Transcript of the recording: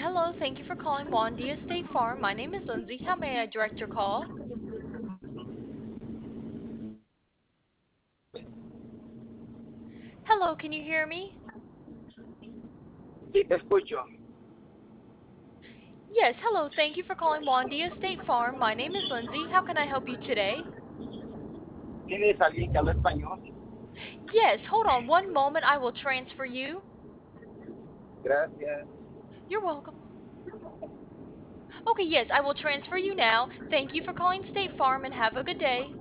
Hello, thank you for calling Wandia State Farm. My name is Lindsay. How may I direct your call? Hello, can you hear me? Sí, te escucho. Yes, hello, thank you for calling Wandia State Farm. My name is Lindsay. How can I help you today? ¿Tienes alguien que habla español? Yes, hold on one moment. I will transfer you. Gracias. You're welcome. Okay, yes, I will transfer you now. Thank you for calling State Farm and have a good day.